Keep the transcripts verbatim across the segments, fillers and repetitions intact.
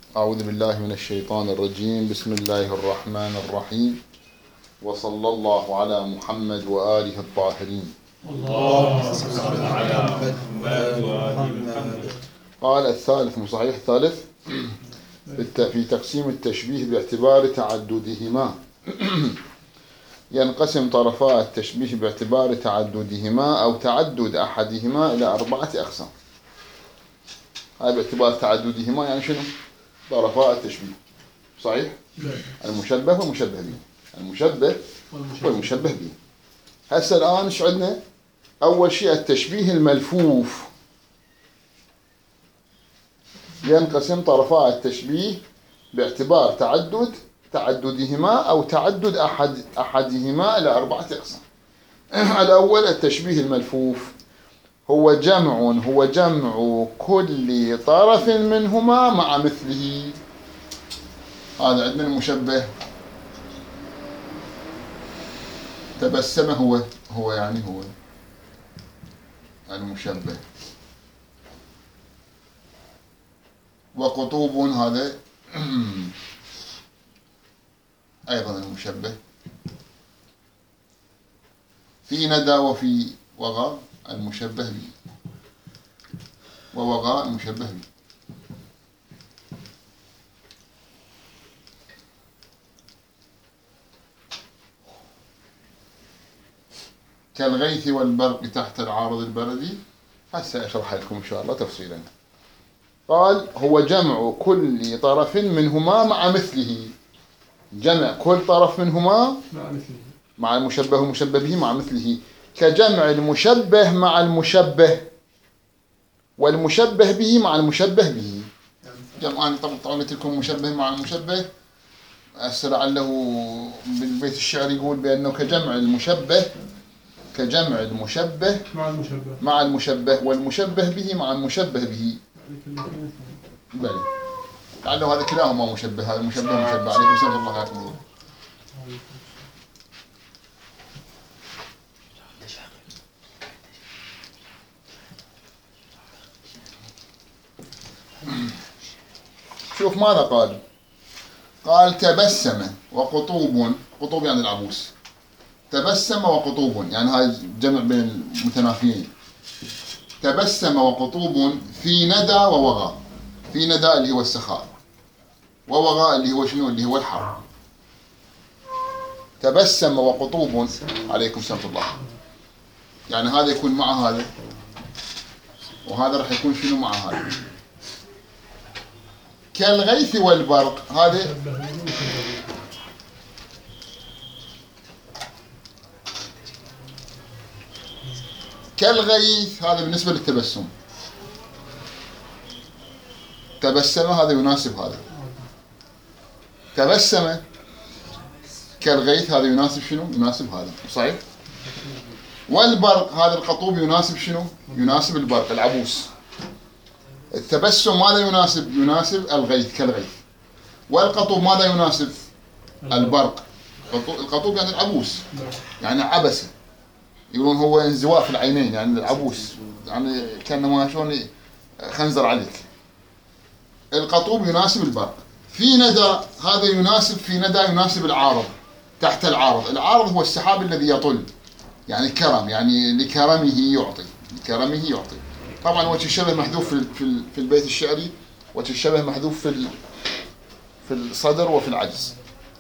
أعوذ بالله من الشيطان الرجيم. بسم الله الرحمن الرحيم، وصلى الله على محمد وآله الطاهرين. اللهم صل على محمد وآل محمد. قال الثالث مو صحيح الثالث في تقسيم التشبيه باعتبار تعددهما. ينقسم طرفا التشبيه باعتبار تعددهما أو تعدد أحدهما إلى أربعة أقسام. هذا باعتبار تعددهما يعني شنو؟ طرفا التشبيه صحيح؟ المشبه والمشبه به. المشبه والمشبه به. هسه الآن ايش عندنا؟ أول شيء التشبيه الملفوف. ينقسم طرفا التشبيه باعتبار تعدد تعددهما أو تعدد أحد أحدهما إلى أربعة أقسام. الأول التشبيه الملفوف هو جمع هو جمع كل طرف منهما مع مثله. هذا عندنا المشبه. تبسم هو هو يعني هو المشبه، وقطوب هذا أيضا المشبه، في ندى وفي وغى المشبه به، ووغى المشبه به. كالغيث والبرق تحت العارض البلدي. هسه أشرح لكم إن شاء الله تفصيلا. قال هو جمع كل طرف منهما مع مثله. جمع كل طرف منهما مع مثله مع المشبه والمشبه به مع مثله، كجمع المشبه مع المشبه والمشبه به مع المشبه به. جمع أنا طبعا قلت لكم مشبه مع المشبه. هسه لعله بالبيت الشعر يقول بأنه كجمع المشبه كجمع المشبه مع المشبه مع المشبه والمشبه به مع المشبه به. بلي لعله هذا كلاهما مشبه. هذا مشبه مشبه. عليكم السلام الله عليكم الله. شوف ماذا قال. قال تبسم وقطوب. قطوب يعني العبوس. تبسم وقطوب يعني هاي جمع بين المتنافيين. تبسم وقطوب في ندى ووغى. في ندى اللي هو السخاء، ووغى اللي هو شنو؟ اللي هو الحر. تبسم وقطوب. عليكم السلام الله. يعني هذا يكون مع هذا، وهذا راح يكون شنو مع هذا. كالغيث والبرق. هذا كالغيث هذا بالنسبة للتبسم. تبسم هذا يناسب هذا. تبسم كالغيث هذا يناسب شنو؟ يناسب هذا صحيح. والبرق هذا القطوب يناسب شنو؟ يناسب البرق العبوس. التبسم ماذا يناسب؟ يناسب الغيث كالغيث. والقطوب ماذا يناسب؟ البرق. القطوب يعني العبوس، يعني عبسه. يقولون هو انزواء في العينين، يعني العبوس، يعني كأنما شلون خنزر عليك. القطوب يناسب البرق. في ندى هذا يناسب في ندى يناسب العارض تحت العارض. العارض هو السحاب الذي يطل، يعني كرم، يعني لكرمه يعطي، لكرمه يعطي. طبعا وجه الشبه محذوف في في في البيت الشعري، وجه الشبه محذوف في في الصدر وفي العجز.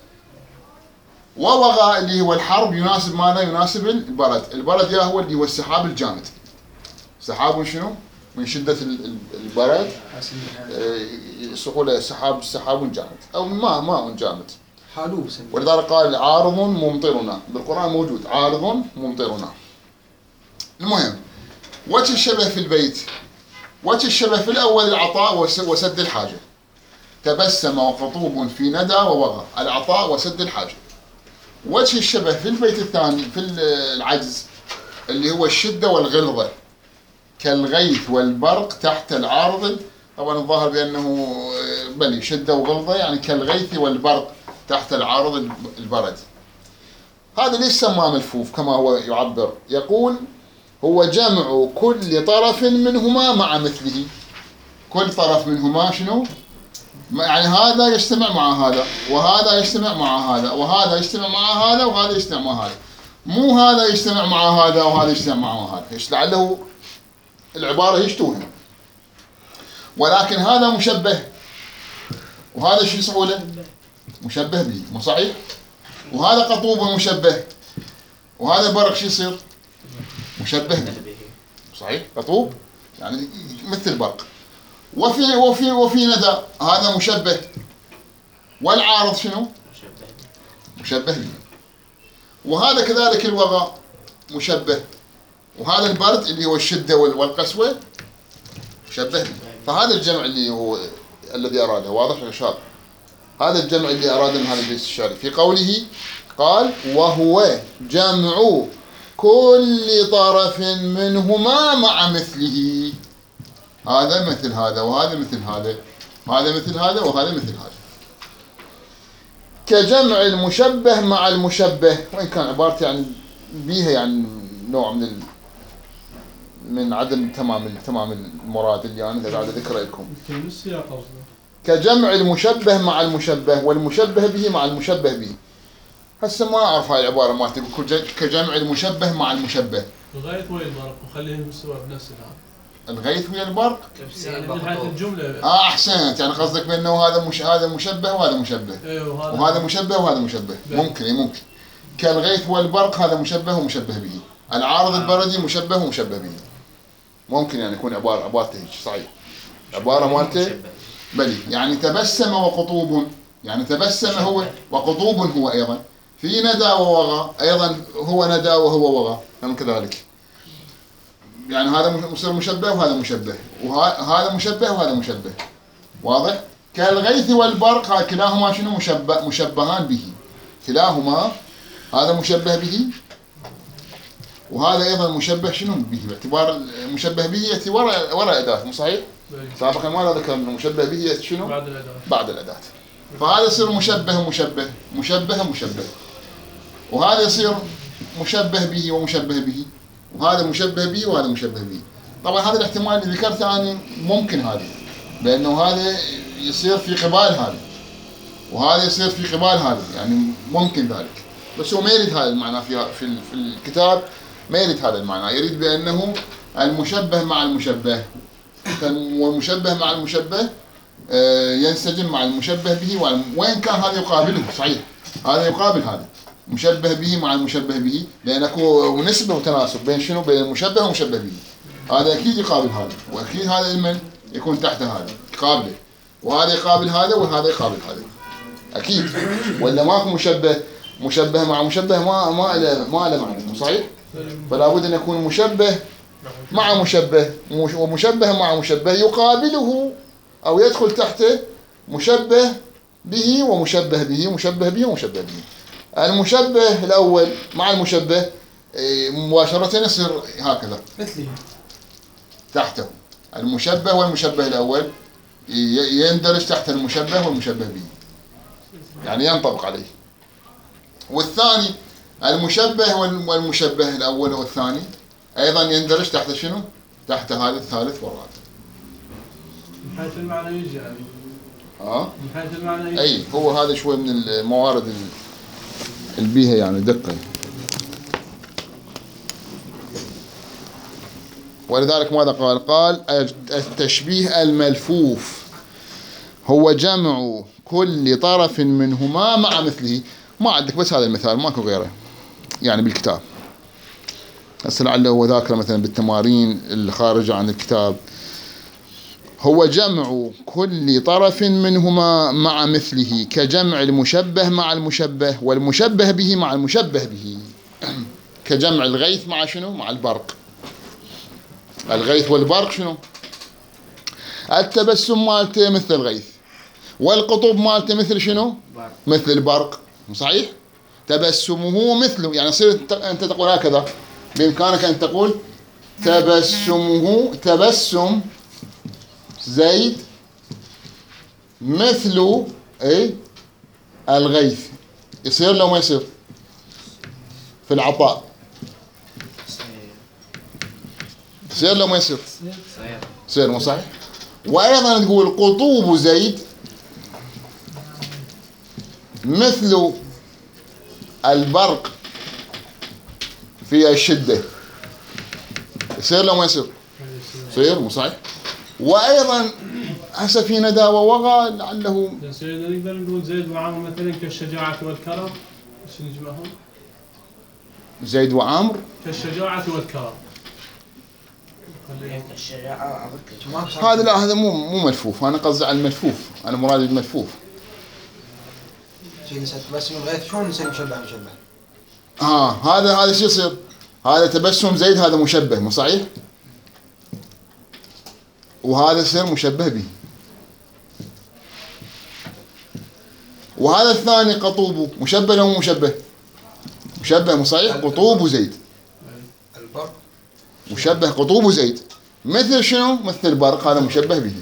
ووغى اللي هو الحرب يناسب ماذا؟ يناسب البرد. البرد يا هو اللي هو السحاب الجامد. سحاب شنو؟ من شدة البرد سهولة سحاب سحاب جامد، أو ماء ماء جامد. حالوب. ولذلك قال عارض ممطرنا. بالقرآن موجود عارض ممطرنا. المهم وجه الشبه في البيت. وجه الشبه في الأول العطاء وسد الحاجة. تبسم وقطوب في ندى ووغى. العطاء وسد الحاجة. وجه الشبه في البيت الثاني في العجز اللي هو الشدة والغلظة. كالغيث والبرق تحت العارض. طبعا الظاهر بأنه بلي شدة وغلظة، يعني كالغيث والبرق تحت العارض البرد. هذا ليش سماه ملفوف كما هو يعبر؟ يقول هو جمع كل طرف منهما مع مثله. كل طرف منهما شنو؟ يعني هذا يجتمع مع هذا، وهذا يجتمع مع هذا، وهذا يجتمع مع هذا، وهذا يجتمع مع هذا. مو هذا يجتمع مع هذا وهذا يجتمع مع هذا، ايش لعله العبارة هيش توهم. ولكن هذا مشبه، وهذا شو يصير مشبه به، مو صحيح؟ وهذا قطوب مشبه، وهذا برق شو يصير؟ مشبه به، صحيح؟ قطوب يعني مثل برق. وفي وفي وفي ندى هذا مشبه، والعارض شنو؟ مشبه به. وهذا كذلك الوغى مشبه، وهذا البرد اللي هو الشدة والقسوة مشبه به. فهذا الجمع اللي هو الذي أراده، واضح يا شباب؟ هذا الجمع اللي أراده من هذا البيت الشعري في قوله قال وهو جمع كل طرف منهما مع مثله. هذا مثل هذا، وهذا مثل هذا، وهذا مثل هذا، وهذا مثل هذا. كجمع المشبه مع المشبه، وإن كان عبارة يعني بيها يعني نوع من ال... من عدم تمام تمام المراد اللي أنا قاعد أذكره لكم. كجمع المشبه مع المشبه والمشبه به مع المشبه به. هسه ما أعرف هاي العبارة ما تقول كجمع المشبه مع المشبه. الغيث ويا البرق وخليهم سوا بنفس العام. الغيث ويا البرق؟ يعني من حيث الجملة. آه أحسنت، يعني قصدك بأنه هذا مش هذا مشبه وهذا مشبه. أيوه وهذا وهذا مشبه وهذا مشبه. ممكن ممكن. كالغيث والبرق هذا مشبه ومشبه به. العارض البردي مشبه ومشبه به. ممكن يعني يكون عبارة عبارته هيك صحيح. عبارة مالته بلي، يعني تبسم وقطوب، يعني تبسم هو وقطوب هو أيضا. في ندى ووغى أيضا، هو ندى وهو وغى، هم كذلك. يعني هذا مصير مشبه وهذا مشبه، وهذا مشبه وهذا مشبه. واضح؟ كالغيث والبرق كلاهما شنو مشبه مشبهان به. كلاهما هذا مشبه به، وهذا أيضا مشبه شنو به، باعتبار المشبه به يأتي وراء وراء أداة، مو صحيح؟ سابقا ما ذكر أنه مشبه به يأتي شنو؟ بعد الأداة. بعد الأداة. فهذا يصير مشبه مشبه مشبه مشبه، وهذا يصير مشبه به ومشبه به، وهذا مشبه به وهذا مشبه به. طبعا هذا الاحتمال اللي ذكرته أنا ممكن هذا، لأنه هذا يصير في قبال هذا، وهذا يصير في قبال هذا، يعني ممكن ذلك. بس هو ما يريد هذا المعنى في في في الكتاب، ما يريد هذا المعنى، يريد بأنه المشبه مع المشبه، والمشبه مع المشبه ينسجم مع المشبه به، وين كان هذا يقابله صحيح، هذا يقابل هذا مشبه به مع المشبه به، لأن اكو نسبة وتناسب بين شنو، بين المشبه والمشبه به. هذا أكيد يقابل هذا، وأكيد هذا المن يكون تحت هذا يقابله، وهذا يقابل هذا وهذا يقابل هذا أكيد. ولا ماكو مشبه مشبه مع مشبه ما ما له ما له معنى صحيح. فلا بد أن يكون مشبه مع مشبه، ومشبه مع مشبه يقابله أو يدخل تحته مشبه به ومشبه به ومشبه به ومشبه به. المشبه الأول مع المشبه مباشرة يصير هكذا مثله تحته. المشبه والمشبه الأول يندرج تحت المشبه والمشبه به، يعني ينطبق عليه. والثاني المشبه والمشبه الأول والثاني أيضا يندرج تحت شنو؟ تحت هذا الثالث والرابع. من حيث المعنى يجي يعني. آه؟ من حيث المعنى يجي. أي هو هذا شوي من الموارد البيها يعني دقة. ولذلك ماذا قال؟ قال التشبيه الملفوف هو جمع كل طرف منهما مع مثله. ما عندك بس هذا المثال، ماكو غيره يعني بالكتاب. هسه لعله هو ذاكره مثلا بالتمارين الخارجة عن الكتاب. هو جمع كل طرف منهما مع مثله كجمع المشبه مع المشبه والمشبه به مع المشبه به. كجمع الغيث مع شنو؟ مع البرق. الغيث والبرق شنو؟ التبسم مالته مثل الغيث، والقطب مالته مثل شنو؟ مثل البرق، صحيح؟ تبسمه مثله، يعني يصير أنت تقول هكذا، بإمكانك أن تقول تبسمه تبسم زيد مثل اي الغيث. يصير لو ما يصير في العطاء؟ يصير لو ما يصير؟ يصير مو صحيح؟ وأيضا تقول قطوب زيد مثل البرق في الشدة، يصير لو ما يصير؟ يصير، مو صحيح؟ وأيضا هسه في ندى ووغى لعله. سيدنا نقدر نقول زيد وعامر مثلا كالشجاعة والكرم، ايش نجمعهم؟ زيد وعامر كالشجاعة والكرم. الشجاعة هذا لا، هذا مو مو ملفوف، أنا قصدي على الملفوف، أنا مرادي الملفوف. تبسم الغيث شلون نسوي مشبه مشبه؟ ها هذا هذا شو يصير؟ هذا تبسم زيد، هذا مشبه، مو صحيح؟ وهذا يصير مشبه به. وهذا الثاني قطوبه مشبه له مو مشبه؟ مشبه، مو صحيح؟ قطوب زيد. البرق مشبه قطوب زيد، مثل شنو؟ مثل البرق، هذا مشبه به.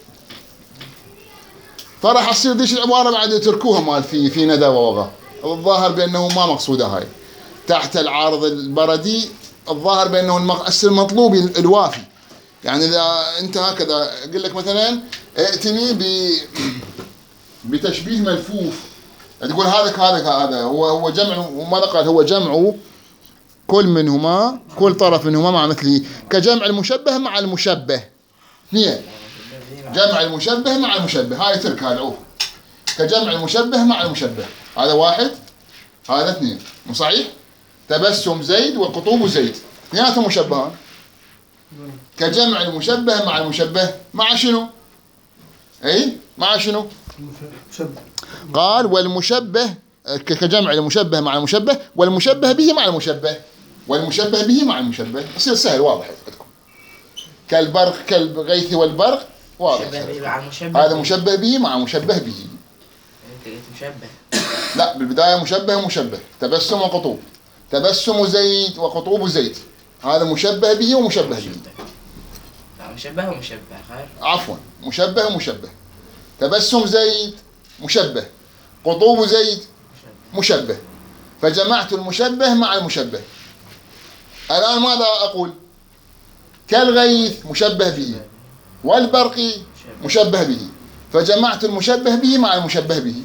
فراح تصير ديش العبارة بعد تركوها مال في في ندى ووغى. الظاهر بأنه ما مقصودة هاي. تحت العارض البردي الظاهر بأنه المقص المطلوب الوافي. يعني إذا أنت هكذا أقول لك مثلا ائتني ب بتشبيه ملفوف، تقول هذا هذا هذا هو هو جمع، وماذا قال؟ هو جمع كل منهما، كل طرف منهما مع مثله، كجمع المشبه مع المشبه. اثنين، جمع المشبه مع المشبه، هاي ترك هذا عوف. كجمع المشبه مع المشبه، هذا واحد، هذا اثنين، مو صحيح؟ تبسم زيد وقطوب زيد، اثنيناتهم مشبهان. كجمع المشبه مع المشبه مع شنو؟ اي مع شنو؟ مشبه. قال والمشبه كجمع المشبه مع المشبه، والمشبه به مع المشبه، والمشبه به مع المشبه، يصير سهل واضح عندكم. كالبرق كالغيث والبرق، واضح. هذا مشبه به مع مشبه به. مشبه. لا، بالبداية مشبه ومشبه، تبسم وقطوب، تبسم زيد وقطوب زيد، هذا مشبه به ومشبه به. لا، مشبه ومشبه خير. عفوا، مشبه ومشبه. تبسم زيد مشبه، قطوب زيد مشبه، فجمعت المشبه مع المشبه. الآن ماذا أقول؟ كالغيث مشبه به، والبرق مشبه به، فجمعت المشبه به مع المشبه به.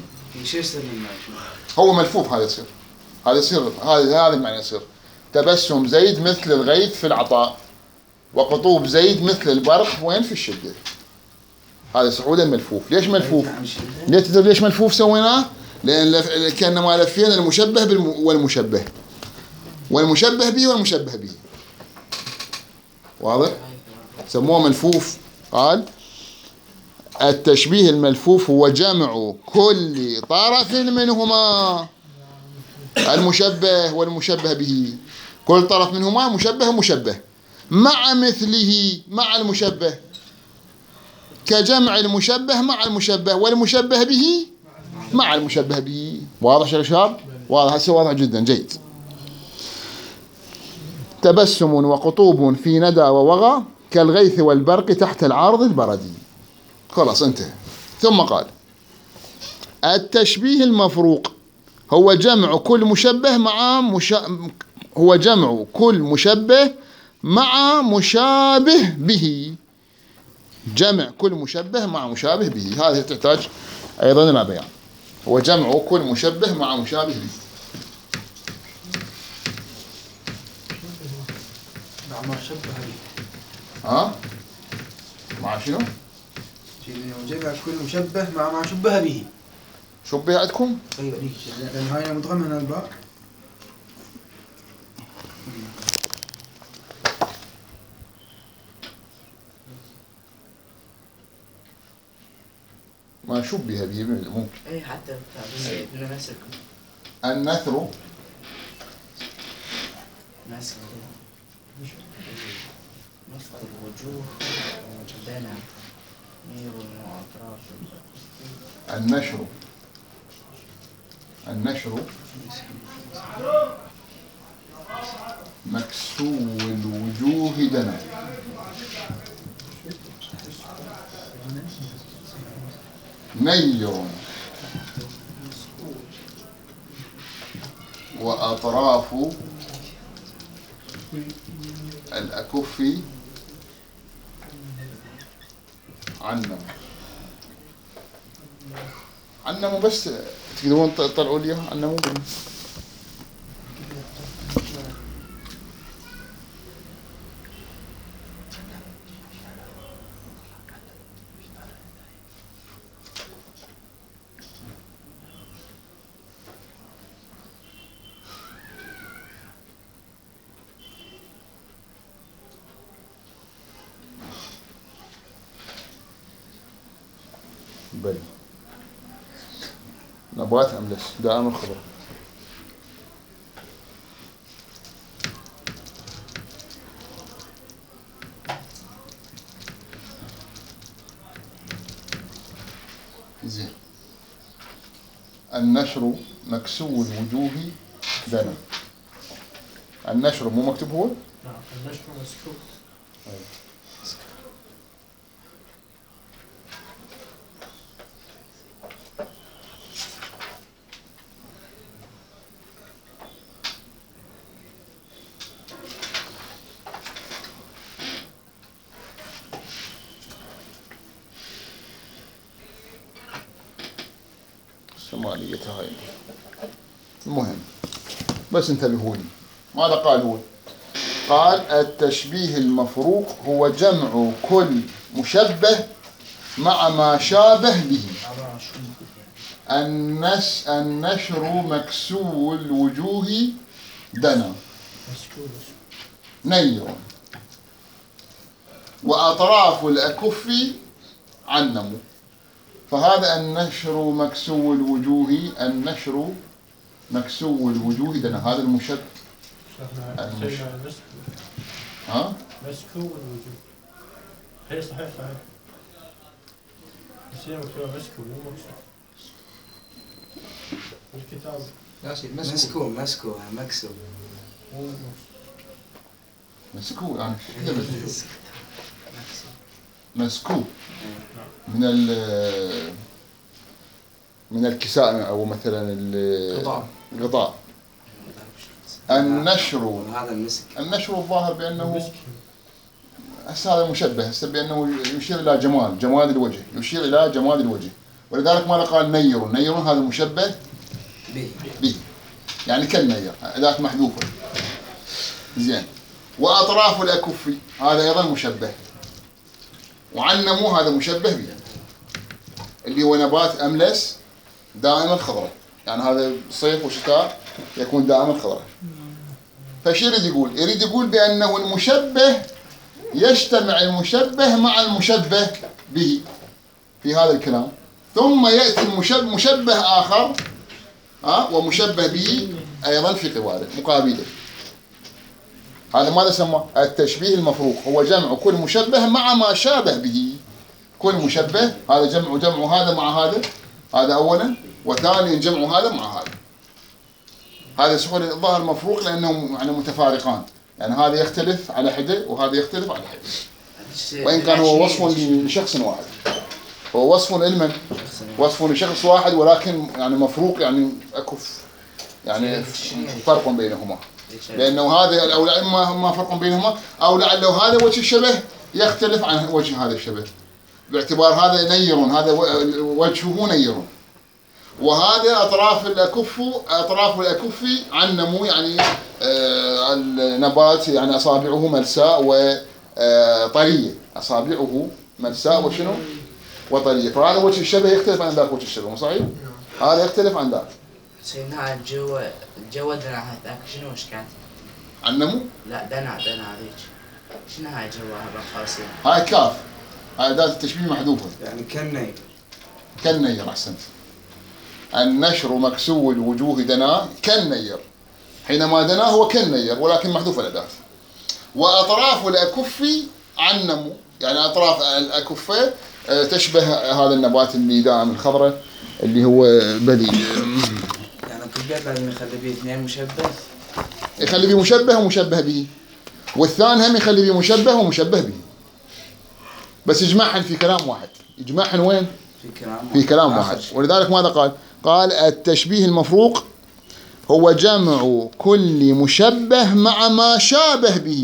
هو ملفوف، هذا يصير، هذا يصير، هذا هذا المعنى يصير. تبسم زيد مثل الغيث في العطاء، وقطوب زيد مثل البرق وين في الشدة. هذا صعودا ملفوف. ليش ملفوف؟ ليش تدري ليش ملفوف سويناه؟ لأن كأنما لفينا المشبه والمشبه، والمشبه به والمشبه به. واضح؟ سموه ملفوف. قال التشبيه الملفوف هو جمع كل طرف منهما، المشبه والمشبه به، كل طرف منهما مشبه ومشبه، مع مثله مع المشبه، كجمع المشبه مع المشبه، والمشبه به مع المشبه به. واضح يا شباب؟ واضح، هسه واضح جدا، جيد. تبسم وقطوب في ندى ووغى، كالغيث والبرق تحت العارض البردي. خلاص انتهى. ثم قال التشبيه المفروق هو جمع كل مشبه مع مش... هو جمع كل مشبه مع مشابه به. جمع كل مشبه مع مشابه به، هذه تحتاج أيضا إلى بيان. هو جمع كل مشبه مع مشابه به. مع ما شبه به. ها؟ مع شنو؟ جمع كل مشبه مع ما شبه به. شبه عندكم؟ ايوه ليش؟ لأن هاي متضمنة الباء. ما شبه به ممكن. اي حتى من نسك. النثر نسك نسك الوجوه بين نير وأطراف. النشر النشر مكسو الوجوه دنا. نير وأطراف الأكف عنم. عنمو بس تقدرون تطلعوا لي عنمو. بل نبات أملس دائم الخضر. زين. النشر مكسو الوجوه دنا. النشر مو مكتوب هو؟ نعم النشر مسكوت. شمالية هاي. المهم بس انتبهوا لي ماذا قال هو؟ قال التشبيه المفروق هو جمع كل مشبه مع ما شابه به. النش النشر مكسو الوجوه دنا نير وأطراف الأكف عنمو. فهذا النشر مكسو الوجوه النشر مكسو الوجوه دنا هذا المشبه. المشبه ها؟ مسكو الوجوه. هي صحيح صحيح. بس هي مكتوبة مسكو مو مكسو. الكتاب مسكو مسكو مكسو مو مسكو يعني كذا مسكو من ال من الكساء او مثلا الغطاء. الغطاء. النشر هذا المسك. النشر الظاهر بانه هسه هذا مشبه هسه بانه يشير الى جمال جمال الوجه يشير الى جمال الوجه ولذلك ماذا قال نير نير هذا مشبه به به يعني كالنير ذات محذوفه. زين. واطراف الاكف هذا ايضا مشبه. وعنمو هذا مشبه به اللي هو نبات املس دائما خضراء يعني هذا صيف وشتاء يكون دائما خضراء. فشو يريد يقول؟ يريد يقول بانه المشبه يجتمع المشبه مع المشبه به في هذا الكلام ثم ياتي المشبه مشبه اخر ها ومشبه به ايضا في قباله مقابله. هذا ماذا سمى؟ التشبيه المفروق هو جمع كل مشبه مع ما شابه به. كل مشبه هذا جمع جمع هذا مع هذا هذا اولا وثانيا جمع هذا مع هذا. هذا سؤال الظاهر مفروق لانهم يعني متفارقان يعني هذا يختلف على حده وهذا يختلف على حده وان كان هو وصف لشخص واحد هو وصف لمن؟ وصف لشخص واحد ولكن يعني مفروق يعني اكو يعني فرق بينهما لانه هذا او اما ما فرق بينهما او لعله هذا وجه الشبه يختلف عن وجه هذا الشبه باعتبار هذا نير هذا وجهه نير وهذا اطراف الاكف اطراف الاكف عنمو يعني آه النبات يعني اصابعه ملساء وطريه اصابعه ملساء وشنو وطريه فهذا وجه الشبه يختلف عن ذاك وجه الشبه مو صحيح؟ هذا يختلف عن ذاك. سيدنا الجو الجو دنا هذاك شنو ايش كانت؟ عنمو؟ لا دنا دنا هذيك شنو هاي جوها بالخاصين؟ هاي كاف هاي ذات التشبيه محذوفه يعني كالنير كالنير احسنت. النشر مكسو الوجوه دنا كالنير حينما دنا هو كالنير ولكن محذوف الاداه. واطراف الاكف عنمو يعني اطراف الاكف تشبه هذا النبات اللي دائم الخضراء اللي هو بلي يعني كل بيت لازم يخلي فيه اثنين مشبه يخلي فيه مشبه ومشبه به والثاني هم يخلي فيه مشبه ومشبه به بس يجمعهن في كلام واحد. يجمعهن وين؟ في كلام في كلام واحد. ولذلك ماذا قال؟ قال التشبيه المفروق هو جمع كل مشبه مع ما شابه به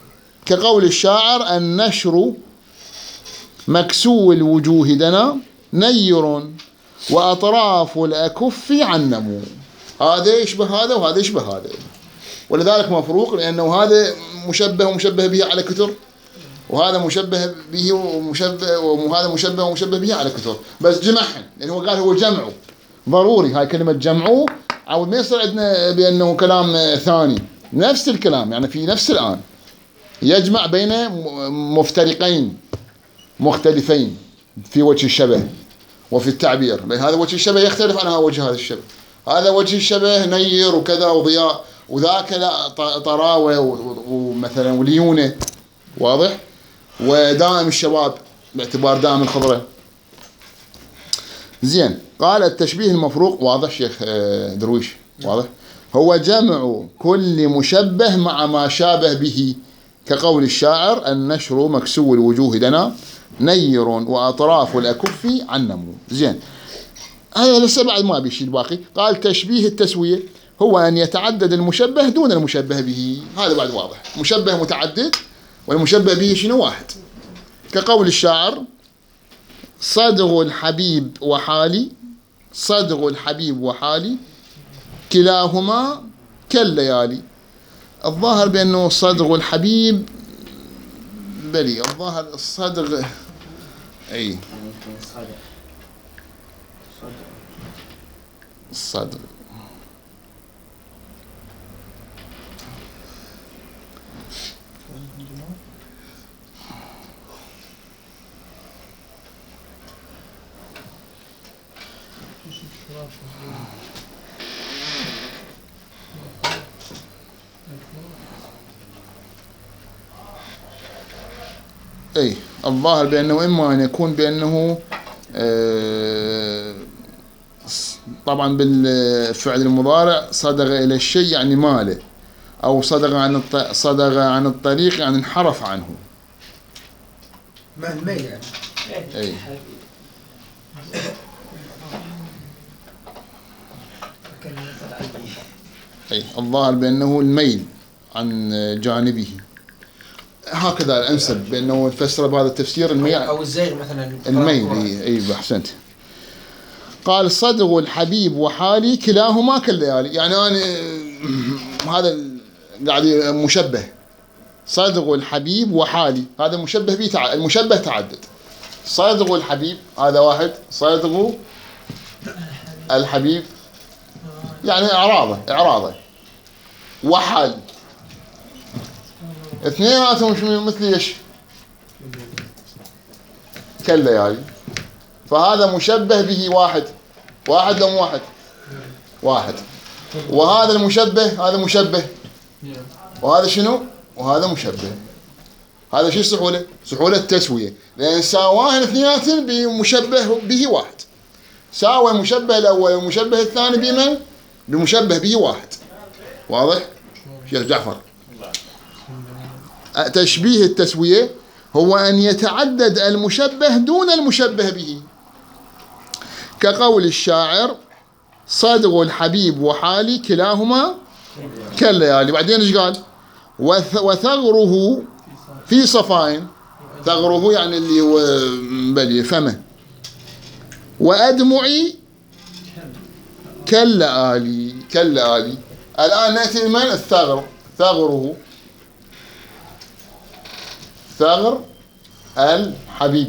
كقول الشاعر النشر مكسو الوجوه دنا نير وأطراف الأكف عنمو. هذا يشبه هذا وهذا يشبه هذا، ولذلك مفروق، لأنه هذا مشبه ومشبه به على كثر، وهذا مشبه به ومشبه وهذا مشبه ومشبه به على كثر، بس جمعهم، لأنه هو قال هو جمعه ضروري. هاي كلمة جمعه أو ما يصير عندنا بأنه كلام ثاني، نفس الكلام يعني في نفس الآن يجمع بين مفترقين مختلفين في وجه الشبه وفي التعبير، لأن هذا وجه الشبه يختلف عن هذا وجه هذا الشبه. هذا وجه الشبه نير وكذا وضياء، وذاك لا طراوة ومثلا وليونة، واضح؟ ودائم الشباب باعتبار دائم الخضرة. زين، قال التشبيه المفروق، واضح شيخ درويش؟ واضح؟ هو جمع كل مشبه مع ما شابه به، كقول الشاعر: النشر مكسو الوجوه دنا نير وأطراف الأكف عنمو. زين، هذا لسه بعد ما بيشي الباقي. قال تشبيه التسوية هو أن يتعدد المشبه دون المشبه به. هذا بعد واضح، مشبه متعدد والمشبه به شنو؟ واحد. كقول الشاعر: صدغ الحبيب وحالي، صدغ الحبيب وحالي كلاهما كالليالي. الظاهر بأنه صدغ الحبيب بلي، الظاهر الصدغ أي الصدغ أي الظاهر بأنه إما أن يكون بأنه آه طبعا بالفعل المضارع صدغ إلى الشيء يعني ماله، أو صدغ عن الط... صدغ عن الطريق يعني انحرف عنه. مع الميل يعني. أي أي الظاهر بأنه الميل عن جانبه، هكذا الأنسب بأنه نفسر بهذا التفسير الميل أو الزيغ مثلا، الميل. أي أي أحسنت. قال: صدغ الحبيب وحالي كلاهما كالليالي، يعني أنا هذا قاعد مشبه، صدغ الحبيب وحالي هذا مشبه به تع... المشبه تعدد. صدغ الحبيب هذا واحد، صدغ الحبيب يعني إعراضه إعراضه وحال اثنيناتهم مثل ايش؟ كالليالي. فهذا مشبه به واحد، واحد لم واحد واحد، وهذا المشبه هذا مشبه، وهذا شنو؟ وهذا مشبه. هذا شو سحولة؟ سحولة التسوية، لأن ساواهن اثنيناتهم بمشبه به واحد. ساوى المشبه الأول والمشبه الثاني بمن؟ بمشبه به واحد. واضح؟ شيخ جعفر. تشبيه التسوية هو أن يتعدد المشبه دون المشبه به، كقول الشاعر: صدغ الحبيب وحالي كلاهما كالليالي. بعدين ايش قال؟ وثغره في صفاء، ثغره يعني اللي هو بلي فمه، وأدمعي كالليالي كالليالي. الآن نأتي من الثغر، ثغره ثغر الحبيب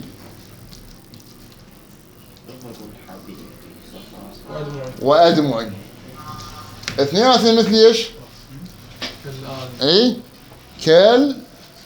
وأدمعي، اثنيناتهم مثل ايش؟ اي كال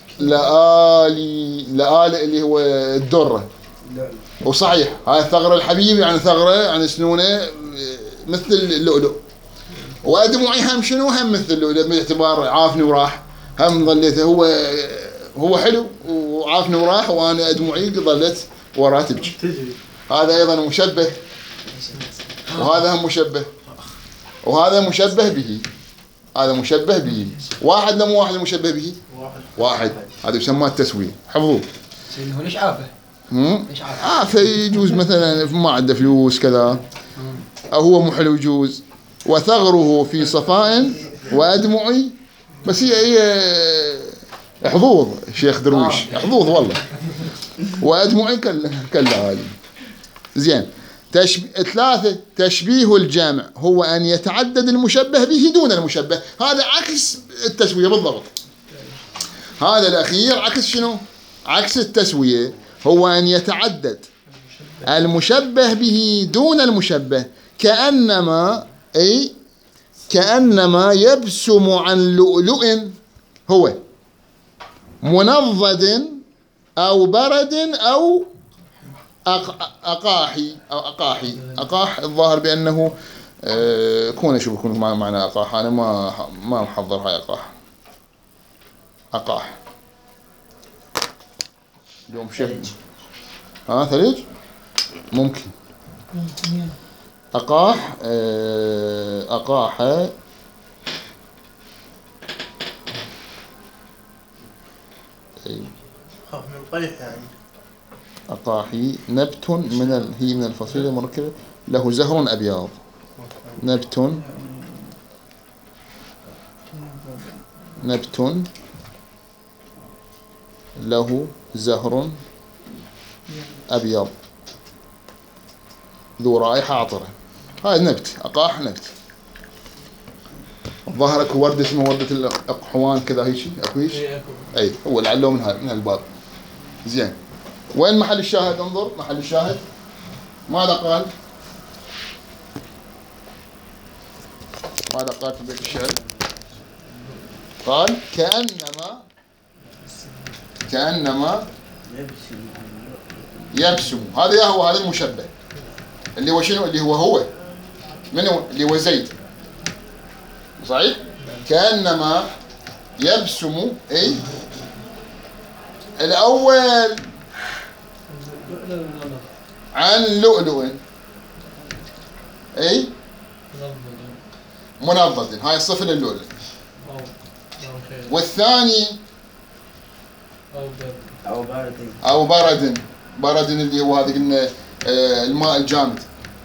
لآلي، لآلي اللي هو الدرة. وصحيح هاي ثغر الحبيب يعني ثغرة يعني سنونة مثل اللؤلؤ، وأدمعي هم شنو؟ هم مثل اللؤلؤ، باعتبار عافني وراح، هم ظليته هو هو حلو وعافني وراح، وانا أدمعي ظلت وراه تبكي. هذا ايضا مشبه، وهذا هم مشبه، وهذا مشبه به، هذا مشبه به. واحد لم واحد المشبه به واحد، هذا يسمى التسوية. حفظوه. هو ليش عافه؟ ليش عافه؟ عافه يجوز مثلا ما عنده فلوس كذا، أو هو مو حلو يجوز. وثغره في صفاء وأدمعي، بس هي هي حظوظ شيخ درويش، حظوظ والله. وأدمعي كالليالي. زين. تشب... ثلاثة تشبيه الجمع هو أن يتعدد المشبه به دون المشبه. هذا عكس التسوية بالضبط. هذا الأخير عكس شنو؟ عكس التسوية، هو أن يتعدد المشبه به دون المشبه، كأنما أي كأنما يبسم عن لؤلؤ هو منضد أو برد أو أقاحي أو أقاحي. أقاح الظاهر بأنه آه كون أشوف يكون معنى أقاح، أنا ما ما محضر هاي أقاح. أقاح اليوم شيء ها ثلج ممكن. أقاح آه أقاح خاف من الطيح يعني. أقاحي نبت من ال... هي من الفصيلة المركبة له زهر أبيض. نبت نبت له زهر أبيض ذو رائحة عطرة. هاي نبت. أقاح نبت. الظاهر اكو وردة اسمه وردة الأقحوان كذا هيك اكو هيك. اي هو لعله من هاي من هالباب. زين. وين محل الشاهد؟ انظر محل الشاهد ماذا قال؟ ماذا قال في بيت الشعر؟ قال كأنما كأنما يبسم. هذا يا هو هذا المشبه اللي هو شنو؟ اللي هو هو منو؟ اللي هو زيد. صحيح؟ كأنما يبسم. اي الأول عن لؤلؤ اي منضد. هاي الصفة للؤلؤ. والثاني أو برد أو برد. برد اللي هو هذا قلنا الماء الجامد.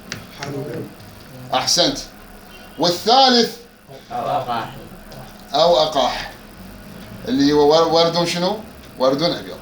أحسنت. والثالث أو أقاح أو أقاح اللي هو ورد شنو؟ ورد أبيض.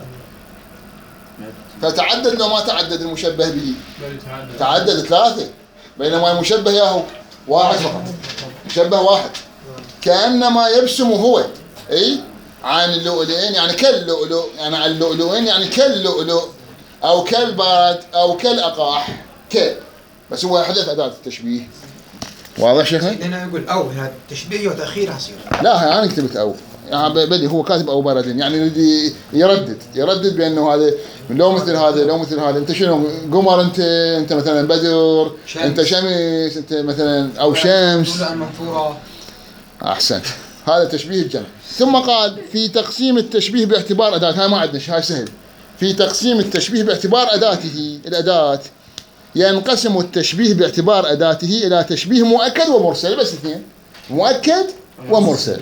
فتعدد لو ما تعدد المشبه به؟ تعدد ثلاثة، بينما المشبه ياهو واحد فقط. مشبه واحد. كأنما يبسم هو اي عن اللؤلؤين يعني كاللؤلؤ، يعني عن اللؤلؤين يعني كاللؤلؤ او كالبرد او كالأقاح. ك بس هو حدث أداة التشبيه. واضح شيخنا؟ هنا يقول او هذا تشبيه وتأخير يصير. لا انا كتبت او يعني بلي هو كاتب او برد، يعني يريد يردد يردد بانه هذا لو مثل هذا لو مثل هذا. انت شنو قمر؟ انت انت مثلا بدر شمس. انت شمس انت مثلا او شمس. احسنت. هذا تشبيه الجمع. ثم قال في تقسيم التشبيه باعتبار اداه. هاي ما عندنا هاي سهل. في تقسيم التشبيه باعتبار اداته الاداه ينقسم التشبيه باعتبار اداته الى تشبيه مؤكد ومرسل. بس اثنين مؤكد ومرسل.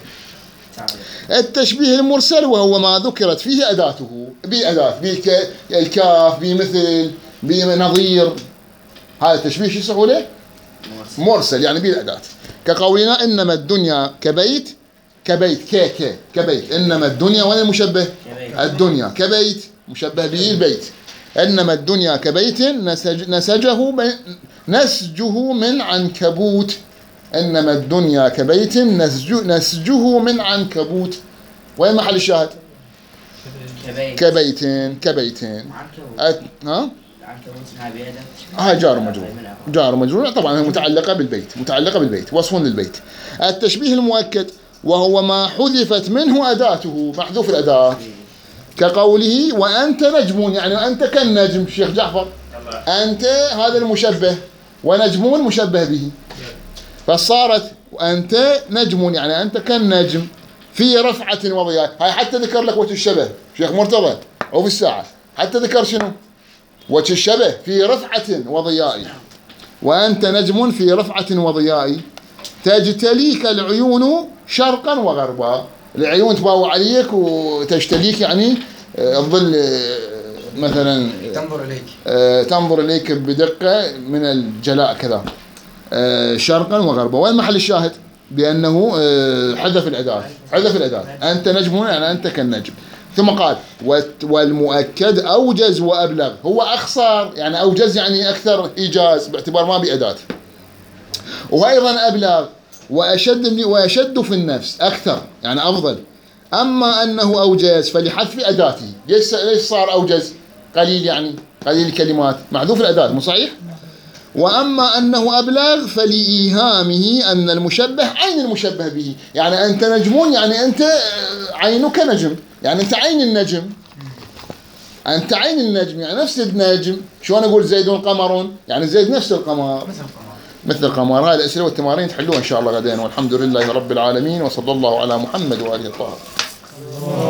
التشبيه المرسل وهو ما ذكرت فيه أداته بأداة بالكاف بمثل بنظير. هذا التشبيه شو يصحوا له؟ مرسل يعني بالأداة. كقولنا إنما الدنيا كبيت كبيت ك ك كبيت. إنما الدنيا وين المشبه؟ الدنيا كبيت مشبه به البيت. إنما الدنيا كبيت نسج نسجه نسجه من عنكبوت. إنما الدنيا كبيت نسجه, نسجه من عنكبوت. وين محل الشاهد؟ كبيت كبيتين كبيتين. أت... ها؟ العنكبوت هاي جار ومجرور. جار ومجرور طبعا متعلقة بالبيت. متعلقة بالبيت وصف للبيت. التشبيه المؤكد وهو ما حذفت منه أداته محذوف الأداة. كقوله وأنت نجم يعني أنت كالنجم. شيخ جعفر أنت هذا المشبه ونجمون مشبه به. فصارت وأنت نجم يعني أنت كالنجم في رفعة وضياء. هاي حتى ذكر لك وجه الشبه شيخ مرتضى أو في الساعة. حتى ذكر شنو وجه الشبه في رفعة وضياء. وأنت نجم في رفعة وضياء تجتليك العيون شرقا وغربا. العيون تباوع عليك وتجتليك يعني الظل مثلا تنظر إليك تنظر إليك بدقة من الجلاء كذا شرقا وغربا. وين محل الشاهد؟ بأنه حذف الأداة. حذف الأداة. أنت نجم يعني أنت كالنجم. ثم قال والمؤكد أوجز وأبلغ، هو أخصر يعني أوجز يعني أكثر إيجاز باعتبار ما بأداته، وأيضا أبلغ وأشد وأشد في النفس أكثر يعني أفضل. أما أنه أوجز فلحذف أداته. ليش ليش صار أوجز؟ قليل يعني قليل الكلمات، محذوف الأداة، مو صحيح؟ وأما أنه أبلغ فلإيهامه أن المشبه عين المشبه به، يعني أنت نجم يعني أنت عينك نجم، يعني أنت عين النجم، أنت عين النجم يعني نفس النجم. شلون أقول زيد قمر؟ يعني زيد نفس القمر مثل القمر. هذه الأسئلة والتمارين تحلوها إن شاء الله غدين، والحمد لله رب العالمين، وصلى الله على محمد وآله الطاهرين.